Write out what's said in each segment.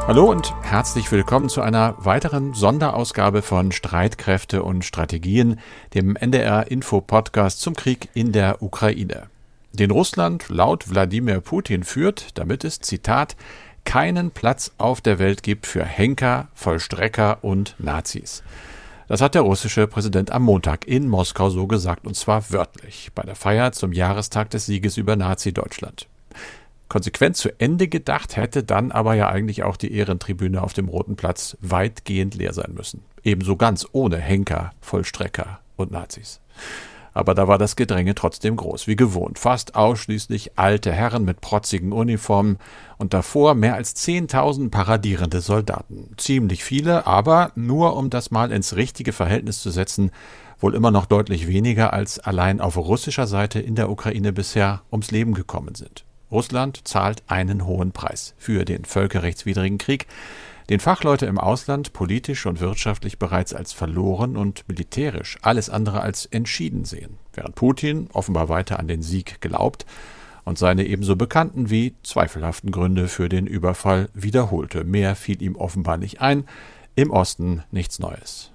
Hallo und herzlich willkommen zu einer weiteren Sonderausgabe von Streitkräfte und Strategien, dem NDR-Info-Podcast zum Krieg in der Ukraine, den Russland laut Wladimir Putin führt, damit es, Zitat, keinen Platz auf der Welt gibt für Henker, Vollstrecker und Nazis. Das hat der russische Präsident am Montag in Moskau so gesagt, und zwar wörtlich, bei der Feier zum Jahrestag des Sieges über Nazi-Deutschland. Konsequent zu Ende gedacht hätte dann aber ja eigentlich auch die Ehrentribüne auf dem Roten Platz weitgehend leer sein müssen. Ebenso ganz ohne Henker, Vollstrecker und Nazis. Aber da war das Gedränge trotzdem groß, wie gewohnt. Fast ausschließlich alte Herren mit protzigen Uniformen und davor mehr als 10.000 paradierende Soldaten. Ziemlich viele, aber nur um das mal ins richtige Verhältnis zu setzen, wohl immer noch deutlich weniger als allein auf russischer Seite in der Ukraine bisher ums Leben gekommen sind. Russland zahlt einen hohen Preis für den völkerrechtswidrigen Krieg, den Fachleute im Ausland politisch und wirtschaftlich bereits als verloren und militärisch alles andere als entschieden sehen, während Putin offenbar weiter an den Sieg glaubt und seine ebenso bekannten wie zweifelhaften Gründe für den Überfall wiederholte. Mehr fiel ihm offenbar nicht ein, im Osten nichts Neues.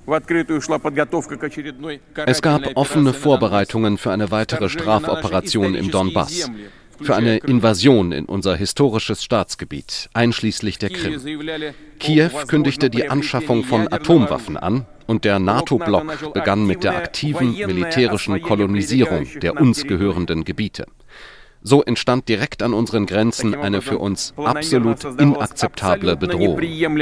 Es gab offene Vorbereitungen für eine weitere Strafoperation im Donbass. Für eine Invasion in unser historisches Staatsgebiet, einschließlich der Krim. Kiew kündigte die Anschaffung von Atomwaffen an und der NATO-Block begann mit der aktiven militärischen Kolonisierung der uns gehörenden Gebiete. So entstand direkt an unseren Grenzen eine für uns absolut inakzeptable Bedrohung.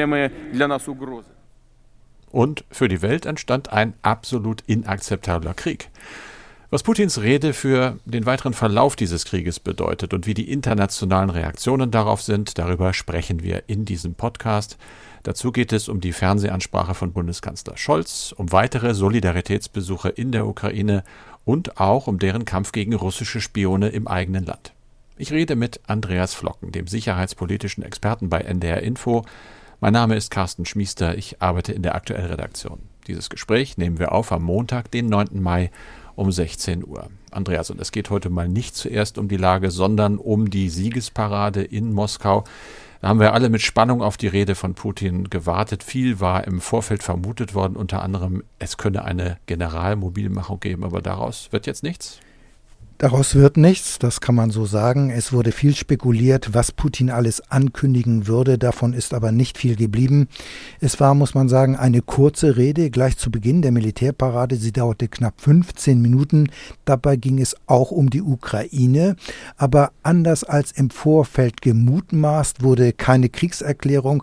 Und für die Welt entstand ein absolut inakzeptabler Krieg. Was Putins Rede für den weiteren Verlauf dieses Krieges bedeutet und wie die internationalen Reaktionen darauf sind, darüber sprechen wir in diesem Podcast. Dazu geht es um die Fernsehansprache von Bundeskanzler Scholz, um weitere Solidaritätsbesuche in der Ukraine und auch um deren Kampf gegen russische Spione im eigenen Land. Ich rede mit Andreas Flocken, dem sicherheitspolitischen Experten bei NDR Info. Mein Name ist Carsten Schmiester, ich arbeite in der Aktuellredaktion. Dieses Gespräch nehmen wir auf am Montag, den 9. Mai um 16 Uhr. Andreas, und es geht heute mal nicht zuerst um die Lage, sondern um die Siegesparade in Moskau. Da haben wir alle mit Spannung auf die Rede von Putin gewartet. Viel war im Vorfeld vermutet worden, unter anderem, es könne eine Generalmobilmachung geben, aber daraus wird jetzt nichts? Daraus wird nichts, das kann man so sagen. Es wurde viel spekuliert, was Putin alles ankündigen würde. Davon ist aber nicht viel geblieben. Es war, muss man sagen, eine kurze Rede gleich zu Beginn der Militärparade. Sie dauerte knapp 15 Minuten. Dabei ging es auch um die Ukraine. Aber anders als im Vorfeld gemutmaßt, wurde keine Kriegserklärung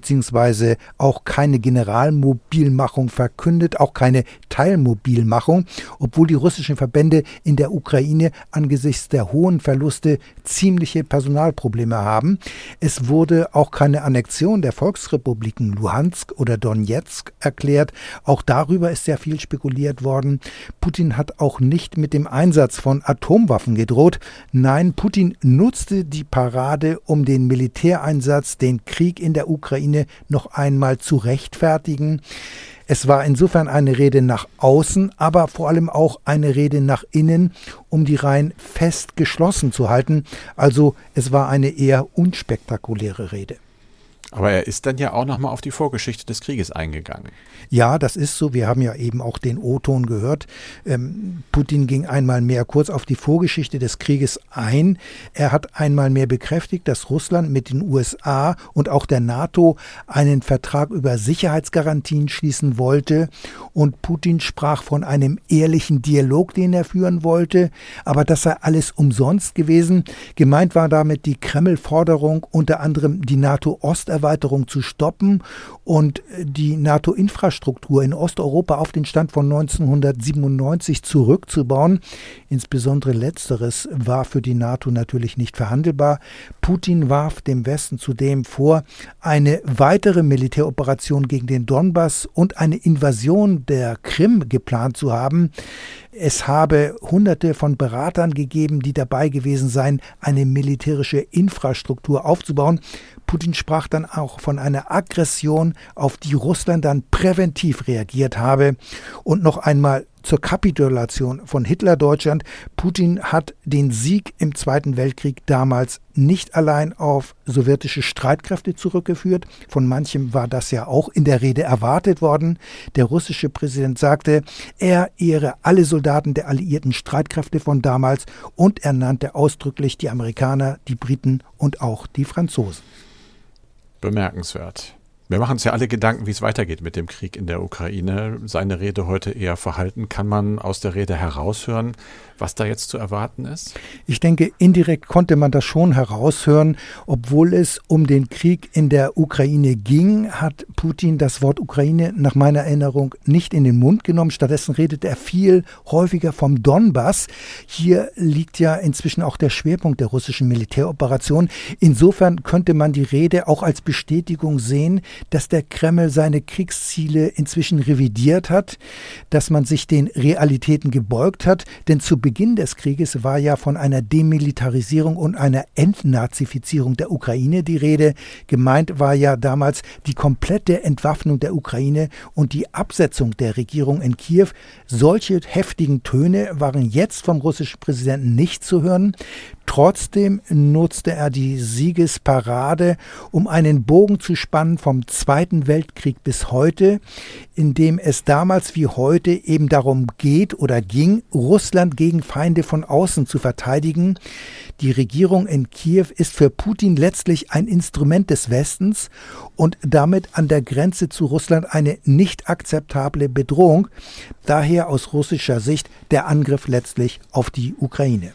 bzw. auch keine Generalmobilmachung verkündet, auch keine Teilmobilmachung, obwohl die russischen Verbände in der Ukraine angesichts der hohen Verluste ziemliche Personalprobleme haben. Es wurde auch keine Annexion der Volksrepubliken Luhansk oder Donetsk erklärt. Auch darüber ist sehr viel spekuliert worden. Putin hat auch nicht mit dem Einsatz von Atomwaffen gedroht. Nein, Putin nutzte die Parade, um den Militäreinsatz, den Krieg in der Ukraine noch einmal zu rechtfertigen. Es war insofern eine Rede nach außen, aber vor allem auch eine Rede nach innen, um die Reihen fest geschlossen zu halten. Also es war eine eher unspektakuläre Rede. Aber er ist dann ja auch nochmal auf die Vorgeschichte des Krieges eingegangen. Ja, das ist so. Wir haben ja eben auch den O-Ton gehört. Putin ging einmal mehr kurz auf die Vorgeschichte des Krieges ein. Er hat einmal mehr bekräftigt, dass Russland mit den USA und auch der NATO einen Vertrag über Sicherheitsgarantien schließen wollte. Und Putin sprach von einem ehrlichen Dialog, den er führen wollte. Aber das sei alles umsonst gewesen. Gemeint war damit die Kreml-Forderung, unter anderem die NATO-Osterweiterung zu stoppen und die NATO-Infrastruktur in Osteuropa auf den Stand von 1997 zurückzubauen. Insbesondere Letzteres war für die NATO natürlich nicht verhandelbar. Putin warf dem Westen zudem vor, eine weitere Militäroperation gegen den Donbass und eine Invasion der Krim geplant zu haben. Es habe Hunderte von Beratern gegeben, die dabei gewesen seien, eine militärische Infrastruktur aufzubauen. Putin sprach dann auch von einer Aggression, auf die Russland dann präventiv reagiert habe. Und noch einmal zur Kapitulation von Hitler-Deutschland. Putin hat den Sieg im Zweiten Weltkrieg damals nicht allein auf sowjetische Streitkräfte zurückgeführt. Von manchem war das ja auch in der Rede erwartet worden. Der russische Präsident sagte, er ehre alle Soldaten der alliierten Streitkräfte von damals und er nannte ausdrücklich die Amerikaner, die Briten und auch die Franzosen. Bemerkenswert. Wir machen uns ja alle Gedanken, wie es weitergeht mit dem Krieg in der Ukraine. Seine Rede heute eher verhalten. Kann man aus der Rede heraushören, was da jetzt zu erwarten ist? Ich denke, indirekt konnte man das schon heraushören. Obwohl es um den Krieg in der Ukraine ging, hat Putin das Wort Ukraine nach meiner Erinnerung nicht in den Mund genommen. Stattdessen redet er viel häufiger vom Donbass. Hier liegt ja inzwischen auch der Schwerpunkt der russischen Militäroperation. Insofern könnte man die Rede auch als Bestätigung sehen, dass der Kreml seine Kriegsziele inzwischen revidiert hat, dass man sich den Realitäten gebeugt hat. Denn zu Beginn des Krieges war ja von einer Demilitarisierung und einer Entnazifizierung der Ukraine die Rede. Gemeint war ja damals die komplette Entwaffnung der Ukraine und die Absetzung der Regierung in Kiew. Solche heftigen Töne waren jetzt vom russischen Präsidenten nicht zu hören. Trotzdem nutzte er die Siegesparade, um einen Bogen zu spannen vom Zweiten Weltkrieg bis heute, in dem es damals wie heute eben darum geht oder ging, Russland gegen Feinde von außen zu verteidigen. Die Regierung in Kiew ist für Putin letztlich ein Instrument des Westens und damit an der Grenze zu Russland eine nicht akzeptable Bedrohung. Daher aus russischer Sicht der Angriff letztlich auf die Ukraine.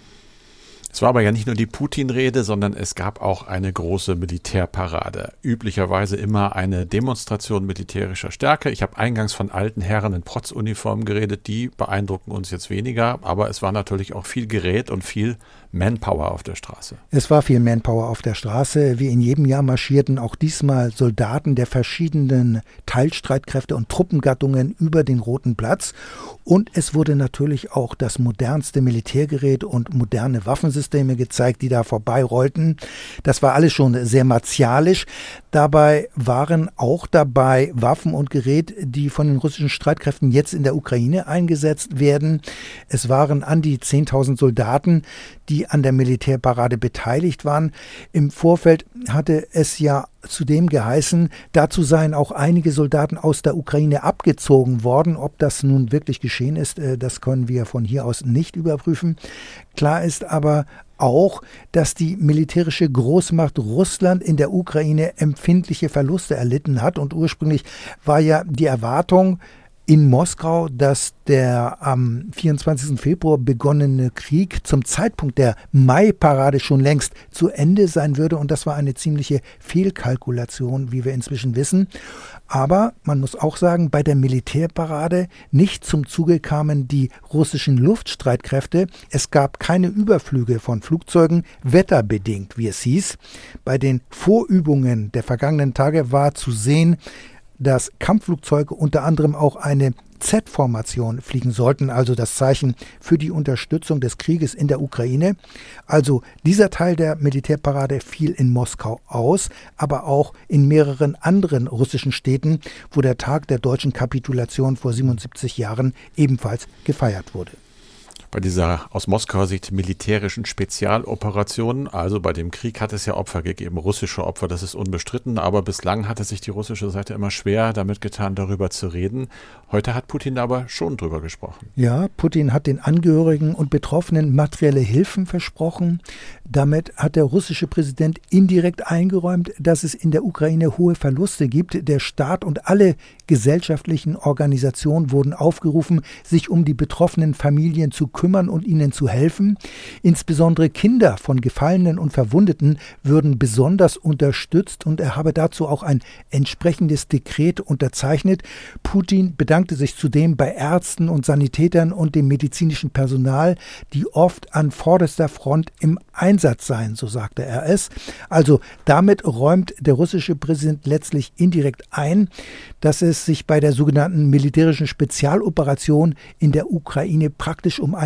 Es war aber ja nicht nur die Putin-Rede, sondern es gab auch eine große Militärparade. Üblicherweise immer eine Demonstration militärischer Stärke. Ich habe eingangs von alten Herren in Protzuniformen geredet, die beeindrucken uns jetzt weniger, aber es war natürlich auch viel Gerät und viel Manpower auf der Straße. Es war viel Manpower auf der Straße. Wie in jedem Jahr marschierten auch diesmal Soldaten der verschiedenen Teilstreitkräfte und Truppengattungen über den Roten Platz. Und es wurde natürlich auch das modernste Militärgerät und moderne Waffensysteme gezeigt, die da vorbeirollten. Das war alles schon sehr martialisch. Dabei waren auch dabei Waffen und Gerät, die von den russischen Streitkräften jetzt in der Ukraine eingesetzt werden. Es waren an die 10.000 Soldaten, die an der Militärparade beteiligt waren. Im Vorfeld hatte es ja zudem geheißen, dazu seien auch einige Soldaten aus der Ukraine abgezogen worden. Ob das nun wirklich geschehen ist, das können wir von hier aus nicht überprüfen. Klar ist aber auch, dass die militärische Großmacht Russland in der Ukraine empfindliche Verluste erlitten hat. Und ursprünglich war ja die Erwartung in Moskau, dass der am 24. Februar begonnene Krieg zum Zeitpunkt der Mai-Parade schon längst zu Ende sein würde. Und das war eine ziemliche Fehlkalkulation, wie wir inzwischen wissen. Aber man muss auch sagen, bei der Militärparade nicht zum Zuge kamen die russischen Luftstreitkräfte. Es gab keine Überflüge von Flugzeugen, wetterbedingt, wie es hieß. Bei den Vorübungen der vergangenen Tage war zu sehen, dass Kampfflugzeuge unter anderem auch eine Z-Formation fliegen sollten, also das Zeichen für die Unterstützung des Krieges in der Ukraine. Also dieser Teil der Militärparade fiel in Moskau aus, aber auch in mehreren anderen russischen Städten, wo der Tag der deutschen Kapitulation vor 77 Jahren ebenfalls gefeiert wurde. Bei dieser aus Moskauer Sicht militärischen Spezialoperation, also bei dem Krieg, hat es ja Opfer gegeben, russische Opfer, das ist unbestritten, aber bislang hatte sich die russische Seite immer schwer damit getan, darüber zu reden. Heute hat Putin aber schon drüber gesprochen. Ja, Putin hat den Angehörigen und Betroffenen materielle Hilfen versprochen. Damit hat der russische Präsident indirekt eingeräumt, dass es in der Ukraine hohe Verluste gibt. Der Staat und alle gesellschaftlichen Organisationen wurden aufgerufen, sich um die betroffenen Familien zu kümmern und ihnen zu helfen. Insbesondere Kinder von Gefallenen und Verwundeten würden besonders unterstützt und er habe dazu auch ein entsprechendes Dekret unterzeichnet. Putin bedankte sich zudem bei Ärzten und Sanitätern und dem medizinischen Personal, die oft an vorderster Front im Einsatz seien, so sagte er es. Also damit räumt der russische Präsident letztlich indirekt ein, dass es sich bei der sogenannten militärischen Spezialoperation in der Ukraine praktisch um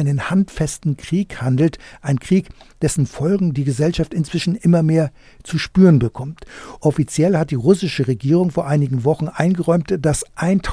einen handfesten Krieg handelt, ein Krieg, dessen Folgen die Gesellschaft inzwischen immer mehr zu spüren bekommt. Offiziell hat die russische Regierung vor einigen Wochen eingeräumt, dass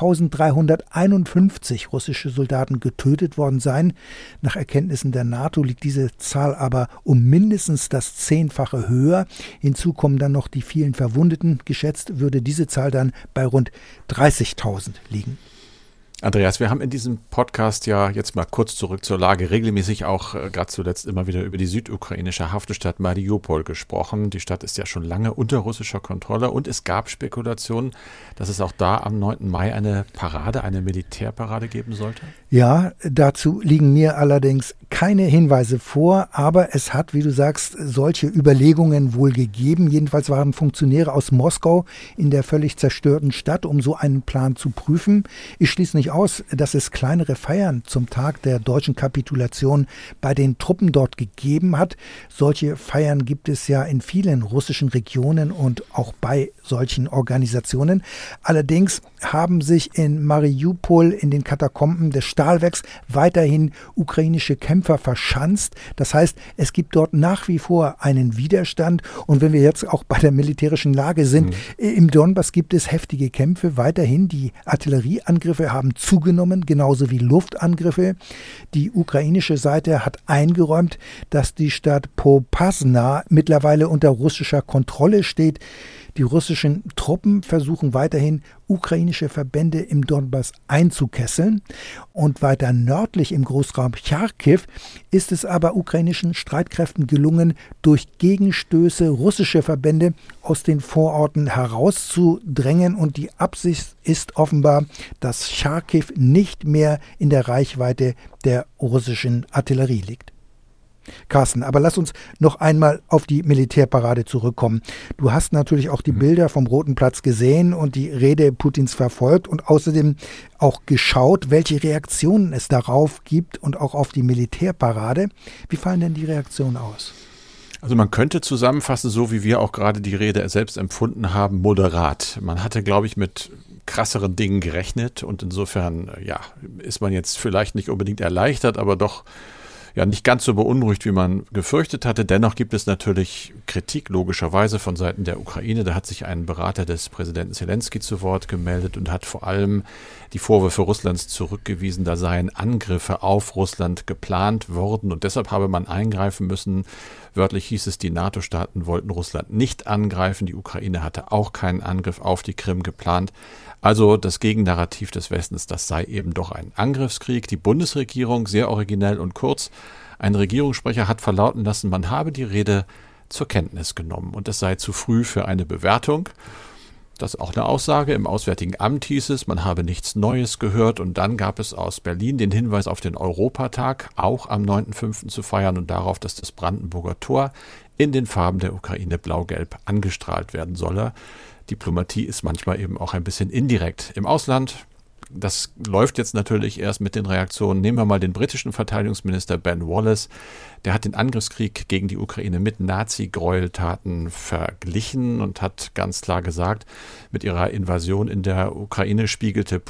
1351 russische Soldaten getötet worden seien. Nach Erkenntnissen der NATO liegt diese Zahl aber um mindestens das 10-fache höher. Hinzu kommen dann noch die vielen Verwundeten. Geschätzt würde diese Zahl dann bei rund 30.000 liegen. Andreas, wir haben in diesem Podcast ja jetzt mal kurz zurück zur Lage regelmäßig auch gerade zuletzt immer wieder über die südukrainische Hafenstadt Mariupol gesprochen. Die Stadt ist ja schon lange unter russischer Kontrolle und es gab Spekulationen, dass es auch da am 9. Mai eine Militärparade geben sollte? Ja, dazu liegen mir allerdings keine Hinweise vor, aber es hat, wie du sagst, solche Überlegungen wohl gegeben. Jedenfalls waren Funktionäre aus Moskau in der völlig zerstörten Stadt, um so einen Plan zu prüfen. Ich schließe nicht aus, dass es kleinere Feiern zum Tag der deutschen Kapitulation bei den Truppen dort gegeben hat. Solche Feiern gibt es ja in vielen russischen Regionen und auch bei solchen Organisationen. Allerdings haben sich in Mariupol in den Katakomben des Stahlwerks weiterhin ukrainische Kämpfer verschanzt. Das heißt, es gibt dort nach wie vor einen Widerstand. Und wenn wir jetzt auch bei der militärischen Lage sind, im Donbass gibt es heftige Kämpfe weiterhin. Die Artillerieangriffe haben zugenommen, genauso wie Luftangriffe. Die ukrainische Seite hat eingeräumt, dass die Stadt Popasna mittlerweile unter russischer Kontrolle steht. Die russischen Truppen versuchen weiterhin, ukrainische Verbände im Donbass einzukesseln. Und weiter nördlich im Großraum Charkiw ist es aber ukrainischen Streitkräften gelungen, durch Gegenstöße russische Verbände aus den Vororten herauszudrängen. Und die Absicht ist offenbar, dass Charkiw nicht mehr in der Reichweite der russischen Artillerie liegt. Carsten, aber lass uns noch einmal auf die Militärparade zurückkommen. Du hast natürlich auch die Bilder vom Roten Platz gesehen und die Rede Putins verfolgt und außerdem auch geschaut, welche Reaktionen es darauf gibt und auch auf die Militärparade. Wie fallen denn die Reaktionen aus? Also man könnte zusammenfassen, so wie wir auch gerade die Rede selbst empfunden haben, moderat. Man hatte, glaube ich, mit krasseren Dingen gerechnet und insofern ist man jetzt vielleicht nicht unbedingt erleichtert, aber doch nicht ganz so beunruhigt, wie man gefürchtet hatte. Dennoch gibt es natürlich Kritik, logischerweise, von Seiten der Ukraine. Da hat sich ein Berater des Präsidenten Zelensky zu Wort gemeldet und hat vor allem die Vorwürfe Russlands zurückgewiesen, da seien Angriffe auf Russland geplant worden und deshalb habe man eingreifen müssen. Wörtlich hieß es, die NATO-Staaten wollten Russland nicht angreifen. Die Ukraine hatte auch keinen Angriff auf die Krim geplant. Also das Gegennarrativ des Westens, das sei eben doch ein Angriffskrieg. Die Bundesregierung, sehr originell und kurz, ein Regierungssprecher hat verlauten lassen, man habe die Rede zur Kenntnis genommen und es sei zu früh für eine Bewertung. Das ist auch eine Aussage. Im Auswärtigen Amt hieß es, man habe nichts Neues gehört und dann gab es aus Berlin den Hinweis auf den Europatag, auch am 9.5. zu feiern und darauf, dass das Brandenburger Tor in den Farben der Ukraine blau-gelb angestrahlt werden solle. Diplomatie ist manchmal eben auch ein bisschen indirekt. Im Ausland, das läuft jetzt natürlich erst mit den Reaktionen. Nehmen wir mal den britischen Verteidigungsminister Ben Wallace. Der hat den Angriffskrieg gegen die Ukraine mit Nazi-Gräueltaten verglichen und hat ganz klar gesagt, mit ihrer Invasion in der Ukraine spiegelte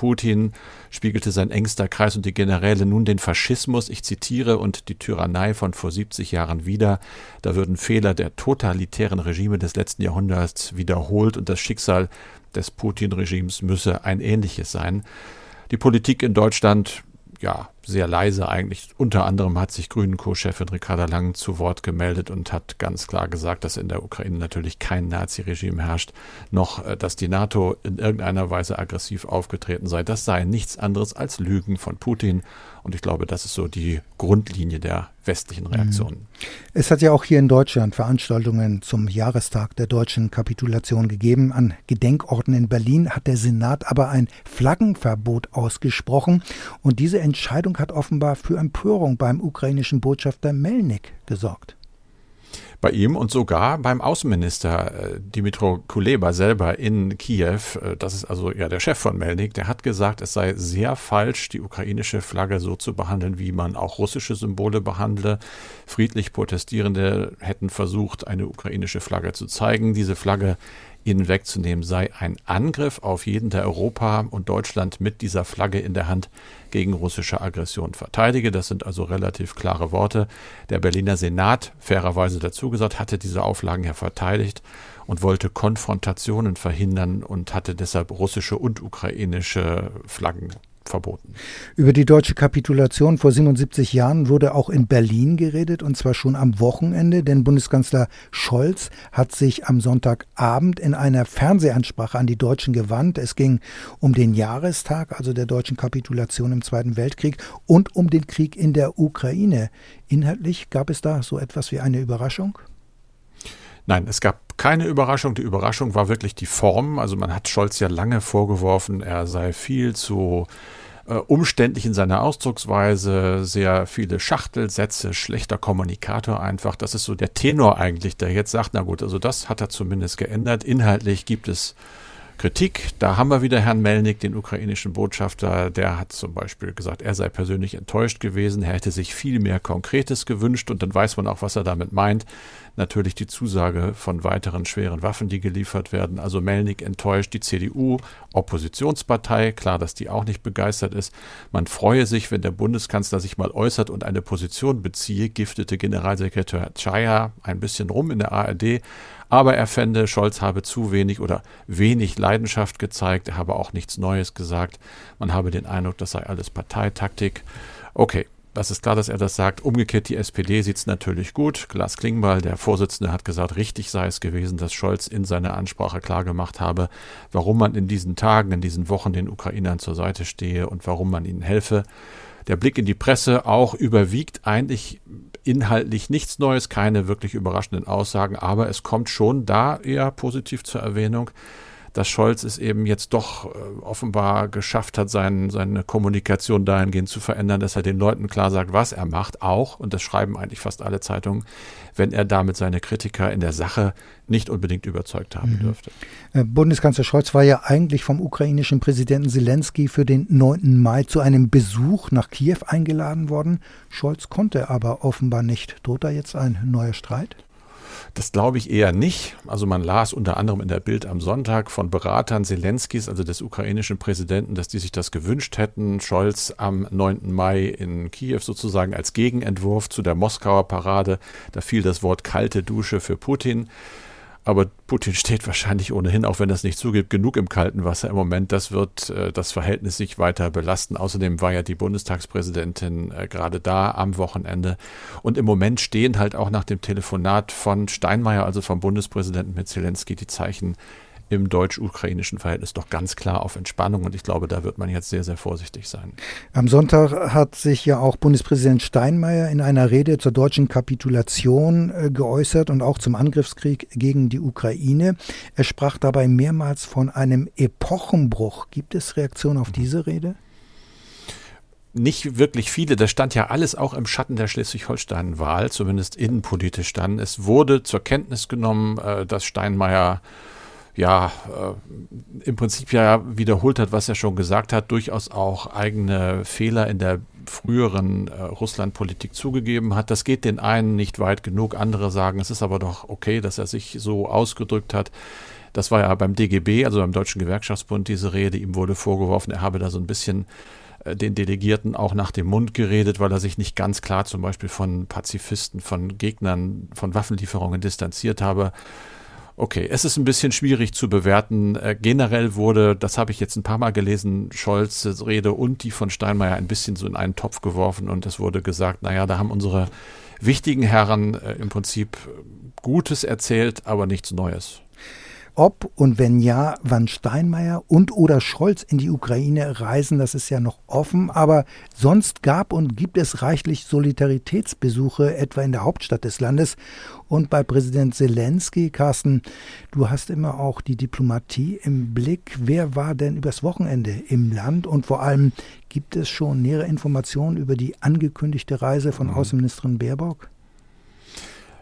sein engster Kreis und die Generäle nun den Faschismus, ich zitiere, und die Tyrannei von vor 70 Jahren wieder. Da würden Fehler der totalitären Regime des letzten Jahrhunderts wiederholt und das Schicksal des Putin-Regimes müsse ein ähnliches sein. Die Politik in Deutschland, sehr leise eigentlich. Unter anderem hat sich Grünen-Co-Chefin Ricarda Lang zu Wort gemeldet und hat ganz klar gesagt, dass in der Ukraine natürlich kein Nazi-Regime herrscht, noch dass die NATO in irgendeiner Weise aggressiv aufgetreten sei. Das sei nichts anderes als Lügen von Putin. Und ich glaube, das ist so die Grundlinie der westlichen Reaktionen. Es hat ja auch hier in Deutschland Veranstaltungen zum Jahrestag der deutschen Kapitulation gegeben. An Gedenkorten in Berlin hat der Senat aber ein Flaggenverbot ausgesprochen. Und diese Entscheidung hat offenbar für Empörung beim ukrainischen Botschafter Melnik gesorgt. Bei ihm und sogar beim Außenminister Dmytro Kuleba selber in Kiew, das ist also ja der Chef von Melnik, der hat gesagt, es sei sehr falsch, die ukrainische Flagge so zu behandeln, wie man auch russische Symbole behandle. Friedlich Protestierende hätten versucht, eine ukrainische Flagge zu zeigen. Diese Flagge ihnen wegzunehmen, sei ein Angriff auf jeden, der Europa und Deutschland mit dieser Flagge in der Hand gegen russische Aggression verteidige. Das sind also relativ klare Worte. Der Berliner Senat, fairerweise dazu gesagt, hatte diese Auflagen ja verteidigt und wollte Konfrontationen verhindern und hatte deshalb russische und ukrainische Flaggen verboten. Über die deutsche Kapitulation vor 77 Jahren wurde auch in Berlin geredet, und zwar schon am Wochenende, denn Bundeskanzler Scholz hat sich am Sonntagabend in einer Fernsehansprache an die Deutschen gewandt. Es ging um den Jahrestag, also der deutschen Kapitulation im Zweiten Weltkrieg, und um den Krieg in der Ukraine. Inhaltlich gab es da so etwas wie eine Überraschung? Nein, es gab keine Überraschung. Die Überraschung war wirklich die Form. Also man hat Scholz ja lange vorgeworfen, er sei viel zu umständlich in seiner Ausdrucksweise, sehr viele Schachtelsätze, schlechter Kommunikator einfach. Das ist so der Tenor eigentlich, der jetzt sagt, na gut, also das hat er zumindest geändert. Inhaltlich gibt es Kritik. Da haben wir wieder Herrn Melnik, den ukrainischen Botschafter. Der hat zum Beispiel gesagt, er sei persönlich enttäuscht gewesen. Er hätte sich viel mehr Konkretes gewünscht, und dann weiß man auch, was er damit meint. Natürlich die Zusage von weiteren schweren Waffen, die geliefert werden. Also Melnik enttäuscht, die CDU, Oppositionspartei, klar, dass die auch nicht begeistert ist. Man freue sich, wenn der Bundeskanzler sich mal äußert und eine Position beziehe, giftete Generalsekretär Czaja ein bisschen rum in der ARD. Aber er fände, Scholz habe zu wenig oder wenig Leidenschaft gezeigt. Er habe auch nichts Neues gesagt. Man habe den Eindruck, das sei alles Parteitaktik. Okay, das ist klar, dass er das sagt. Umgekehrt, die SPD sieht es natürlich gut. Lars Klingbeil, der Vorsitzende, hat gesagt, richtig sei es gewesen, dass Scholz in seiner Ansprache klargemacht habe, warum man in diesen Tagen, in diesen Wochen den Ukrainern zur Seite stehe und warum man ihnen helfe. Der Blick in die Presse auch überwiegt eigentlich inhaltlich nichts Neues, keine wirklich überraschenden Aussagen, aber es kommt schon da eher positiv zur Erwähnung, dass Scholz es eben jetzt doch offenbar geschafft hat, seine Kommunikation dahingehend zu verändern, dass er den Leuten klar sagt, was er macht, auch, und das schreiben eigentlich fast alle Zeitungen, wenn er damit seine Kritiker in der Sache nicht unbedingt überzeugt haben dürfte. Bundeskanzler Scholz war ja eigentlich vom ukrainischen Präsidenten Selenskyj für den 9. Mai zu einem Besuch nach Kiew eingeladen worden. Scholz konnte aber offenbar nicht. Droht da jetzt ein neuer Streit? Das glaube ich eher nicht. Also man las unter anderem in der Bild am Sonntag von Beratern Selenskys, also des ukrainischen Präsidenten, dass die sich das gewünscht hätten. Scholz am 9. Mai in Kiew sozusagen als Gegenentwurf zu der Moskauer Parade. Da fiel das Wort kalte Dusche für Putin. Aber Putin steht wahrscheinlich ohnehin, auch wenn er es nicht zugibt, genug im kalten Wasser im Moment. Das wird das Verhältnis nicht weiter belasten. Außerdem war ja die Bundestagspräsidentin gerade da am Wochenende. Und im Moment stehen halt auch nach dem Telefonat von Steinmeier, also vom Bundespräsidenten mit Selenskyj, die Zeichen im deutsch-ukrainischen Verhältnis doch ganz klar auf Entspannung. Und ich glaube, da wird man jetzt sehr, sehr vorsichtig sein. Am Sonntag hat sich ja auch Bundespräsident Steinmeier in einer Rede zur deutschen Kapitulation geäußert und auch zum Angriffskrieg gegen die Ukraine. Er sprach dabei mehrmals von einem Epochenbruch. Gibt es Reaktionen auf diese Rede? Nicht wirklich viele. Das stand ja alles auch im Schatten der Schleswig-Holstein-Wahl, zumindest innenpolitisch dann. Es wurde zur Kenntnis genommen, dass Steinmeier im Prinzip ja wiederholt hat, was er schon gesagt hat, durchaus auch eigene Fehler in der früheren Russlandpolitik zugegeben hat. Das geht den einen nicht weit genug, andere sagen, es ist aber doch okay, dass er sich so ausgedrückt hat. Das war ja beim DGB, also beim Deutschen Gewerkschaftsbund, diese Rede. Ihm wurde vorgeworfen, er habe da so ein bisschen den Delegierten auch nach dem Mund geredet, weil er sich nicht ganz klar zum Beispiel von Pazifisten, von Gegnern, von Waffenlieferungen distanziert habe. Okay, es ist ein bisschen schwierig zu bewerten. Generell wurde, das habe ich jetzt ein paar Mal gelesen, Scholz' Rede und die von Steinmeier ein bisschen so in einen Topf geworfen, und es wurde gesagt, naja, da haben unsere wichtigen Herren im Prinzip Gutes erzählt, aber nichts Neues. Ob und wenn ja, wann Steinmeier und oder Scholz in die Ukraine reisen, das ist ja noch offen. Aber sonst gab und gibt es reichlich Solidaritätsbesuche, etwa in der Hauptstadt des Landes. Und bei Präsident Selenskyj, Carsten, du hast immer auch die Diplomatie im Blick. Wer war denn übers Wochenende im Land? Und vor allem, gibt es schon nähere Informationen über die angekündigte Reise von Außenministerin Baerbock?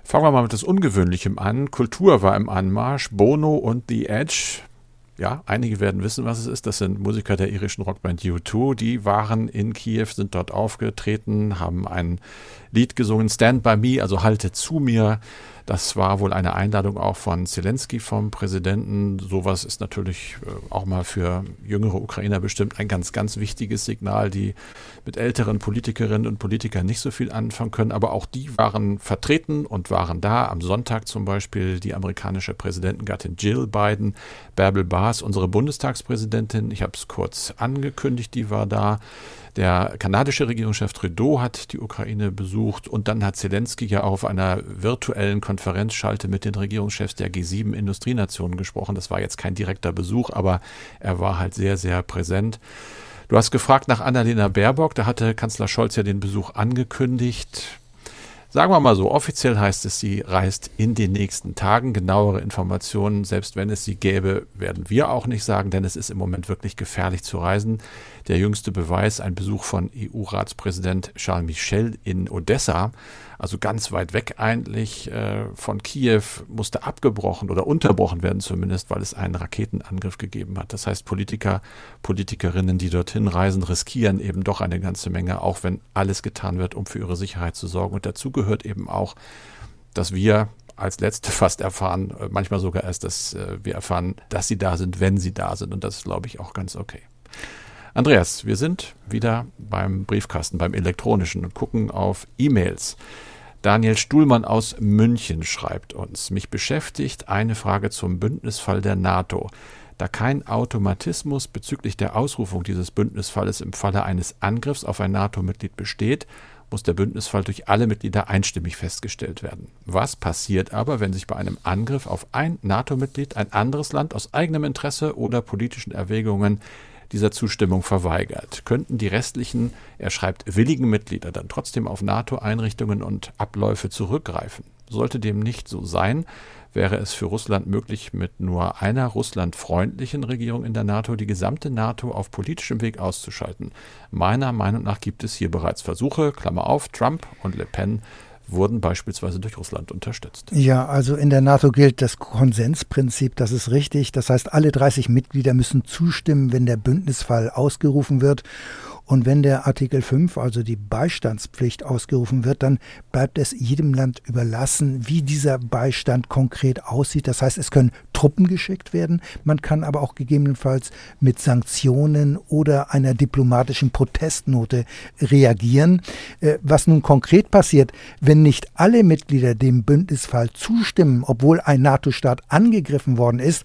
Fangen wir mal mit etwas Ungewöhnlichem an. Kultur war im Anmarsch, Bono und The Edge. Ja, einige werden wissen, was es ist. Das sind Musiker der irischen Rockband U2. Die waren in Kiew, sind dort aufgetreten, haben ein Lied gesungen, Stand By Me, also Halte zu mir. Das war wohl eine Einladung auch von Zelensky, vom Präsidenten. Sowas ist natürlich auch mal für jüngere Ukrainer bestimmt ein ganz, ganz wichtiges Signal, die mit älteren Politikerinnen und Politikern nicht so viel anfangen können. Aber auch die waren vertreten und waren da. Am Sonntag zum Beispiel die amerikanische Präsidentengattin Jill Biden, Bärbel Baas, unsere Bundestagspräsidentin. Ich habe es kurz angekündigt, die war da. Der kanadische Regierungschef Trudeau hat die Ukraine besucht und dann hat Zelensky ja auch auf einer virtuellen Konferenzschalte mit den Regierungschefs der G7-Industrienationen gesprochen. Das war jetzt kein direkter Besuch, aber er war halt sehr, sehr präsent. Du hast gefragt nach Annalena Baerbock, da hatte Kanzler Scholz ja den Besuch angekündigt. Sagen wir mal so, offiziell heißt es, sie reist in den nächsten Tagen. Genauere Informationen, selbst wenn es sie gäbe, werden wir auch nicht sagen, denn es ist im Moment wirklich gefährlich zu reisen. Der jüngste Beweis, ein Besuch von EU-Ratspräsident Charles Michel in Odessa, also ganz weit weg eigentlich von Kiew, musste abgebrochen oder unterbrochen werden zumindest, weil es einen Raketenangriff gegeben hat. Das heißt, Politiker, Politikerinnen, die dorthin reisen, riskieren eben doch eine ganze Menge, auch wenn alles getan wird, um für ihre Sicherheit zu sorgen. Und dazu gehört eben auch, dass wir als Letzte fast erfahren, manchmal sogar erst, dass wir erfahren, dass sie da sind, wenn sie da sind. Und das ist, glaube ich, auch ganz okay. Andreas, wir sind wieder beim Briefkasten, beim elektronischen und gucken auf E-Mails. Daniel Stuhlmann aus München schreibt uns: Mich beschäftigt eine Frage zum Bündnisfall der NATO. Da kein Automatismus bezüglich der Ausrufung dieses Bündnisfalles im Falle eines Angriffs auf ein NATO-Mitglied besteht, muss der Bündnisfall durch alle Mitglieder einstimmig festgestellt werden. Was passiert aber, wenn sich bei einem Angriff auf ein NATO-Mitglied ein anderes Land aus eigenem Interesse oder politischen Erwägungen dieser Zustimmung verweigert? Könnten die restlichen, er schreibt, willigen Mitglieder dann trotzdem auf NATO-Einrichtungen und Abläufe zurückgreifen? Sollte dem nicht so sein, wäre es für Russland möglich, mit nur einer russlandfreundlichen Regierung in der NATO die gesamte NATO auf politischem Weg auszuschalten. Meiner Meinung nach gibt es hier bereits Versuche, Klammer auf, Trump und Le Pen wurden beispielsweise durch Russland unterstützt. Ja, also in der NATO gilt das Konsensprinzip, das ist richtig. Das heißt, alle 30 Mitglieder müssen zustimmen, wenn der Bündnisfall ausgerufen wird. Und wenn der Artikel 5, also die Beistandspflicht, ausgerufen wird, dann bleibt es jedem Land überlassen, wie dieser Beistand konkret aussieht. Das heißt, es können Truppen geschickt werden, man kann aber auch gegebenenfalls mit Sanktionen oder einer diplomatischen Protestnote reagieren. Was nun konkret passiert, wenn nicht alle Mitglieder dem Bündnisfall zustimmen, obwohl ein NATO-Staat angegriffen worden ist,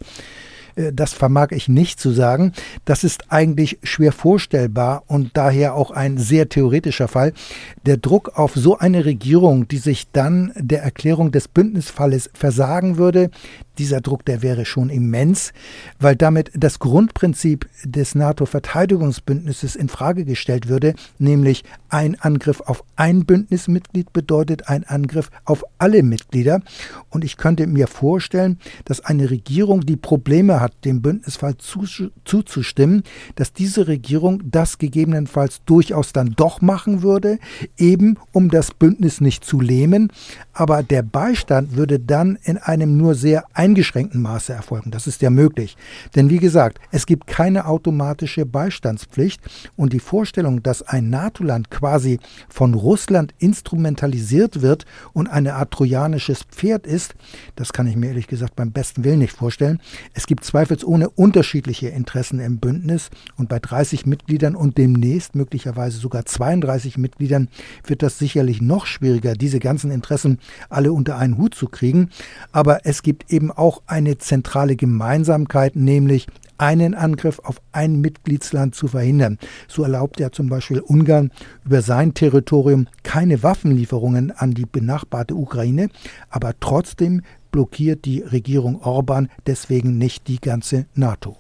das vermag ich nicht zu sagen. Das ist eigentlich schwer vorstellbar und daher auch ein sehr theoretischer Fall. Der Druck auf so eine Regierung, die sich dann der Erklärung des Bündnisfalles versagen würde, dieser Druck, der wäre schon immens, weil damit das Grundprinzip des NATO-Verteidigungsbündnisses in Frage gestellt würde, nämlich ein Angriff auf ein Bündnismitglied bedeutet ein Angriff auf alle Mitglieder. Und ich könnte mir vorstellen, dass eine Regierung, die Probleme hat, dem Bündnisfall zuzustimmen, dass diese Regierung das gegebenenfalls durchaus dann doch machen würde, eben um das Bündnis nicht zu lähmen. Aber der Beistand würde dann in einem nur sehr eingeschränkten Maße erfolgen. Das ist ja möglich. Denn wie gesagt, es gibt keine automatische Beistandspflicht und die Vorstellung, dass ein NATO-Land quasi von Russland instrumentalisiert wird und eine Art trojanisches Pferd ist, das kann ich mir ehrlich gesagt beim besten Willen nicht vorstellen. Es gibt zweifelsohne unterschiedliche Interessen im Bündnis und bei 30 Mitgliedern und demnächst möglicherweise sogar 32 Mitgliedern wird das sicherlich noch schwieriger, diese ganzen Interessen alle unter einen Hut zu kriegen. Aber es gibt eben auch eine zentrale Gemeinsamkeit, nämlich einen Angriff auf ein Mitgliedsland zu verhindern. So erlaubt ja zum Beispiel Ungarn über sein Territorium keine Waffenlieferungen an die benachbarte Ukraine, aber trotzdem blockiert die Regierung Orban deswegen nicht die ganze NATO.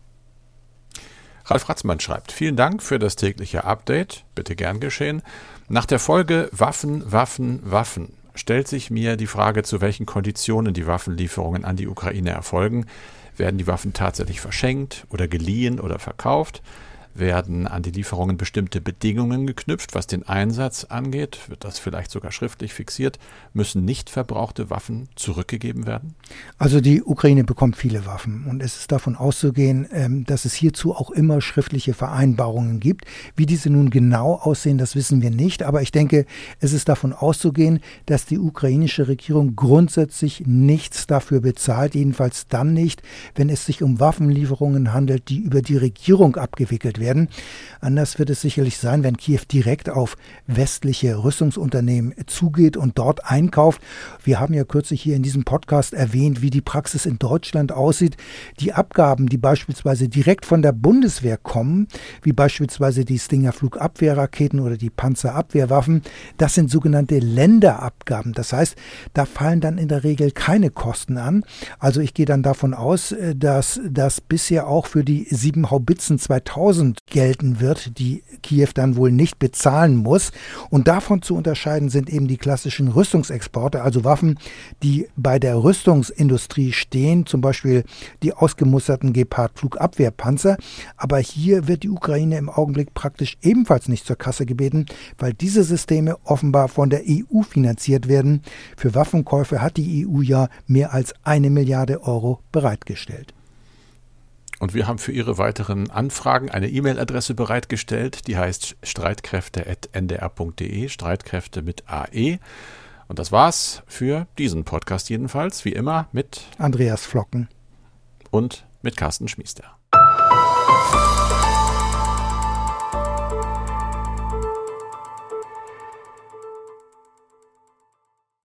Ralf Ratzmann schreibt: Vielen Dank für das tägliche Update, bitte gern geschehen. Nach der Folge Waffen, Waffen, Waffen stellt sich mir die Frage, zu welchen Konditionen die Waffenlieferungen an die Ukraine erfolgen. Werden die Waffen tatsächlich verschenkt oder geliehen oder verkauft? Werden an die Lieferungen bestimmte Bedingungen geknüpft, was den Einsatz angeht? Wird das vielleicht sogar schriftlich fixiert? Müssen nicht verbrauchte Waffen zurückgegeben werden? Also die Ukraine bekommt viele Waffen und es ist davon auszugehen, dass es hierzu auch immer schriftliche Vereinbarungen gibt. Wie diese nun genau aussehen, das wissen wir nicht. Aber ich denke, es ist davon auszugehen, dass die ukrainische Regierung grundsätzlich nichts dafür bezahlt, jedenfalls dann nicht, wenn es sich um Waffenlieferungen handelt, die über die Regierung abgewickelt werden. Anders wird es sicherlich sein, wenn Kiew direkt auf westliche Rüstungsunternehmen zugeht und dort einkauft. Wir haben ja kürzlich hier in diesem Podcast erwähnt, wie die Praxis in Deutschland aussieht. Die Abgaben, die beispielsweise direkt von der Bundeswehr kommen, wie beispielsweise die Stinger Flugabwehrraketen oder die Panzerabwehrwaffen, das sind sogenannte Länderabgaben. Das heißt, da fallen dann in der Regel keine Kosten an. Also ich gehe dann davon aus, dass das bisher auch für die 7 Haubitzen 2000 gelten wird, die Kiew dann wohl nicht bezahlen muss. Und davon zu unterscheiden sind eben die klassischen Rüstungsexporte, also Waffen, die bei der Rüstungsindustrie stehen, zum Beispiel die ausgemusterten Gepard-Flugabwehrpanzer. Aber hier wird die Ukraine im Augenblick praktisch ebenfalls nicht zur Kasse gebeten, weil diese Systeme offenbar von der EU finanziert werden. Für Waffenkäufe hat die EU ja mehr als 1 Milliarde Euro bereitgestellt. Und wir haben für Ihre weiteren Anfragen eine E-Mail-Adresse bereitgestellt, die heißt streitkräfte@ndr.de, Streitkräfte mit AE. Und das war's für diesen Podcast jedenfalls, wie immer mit Andreas Flocken und mit Carsten Schmiester.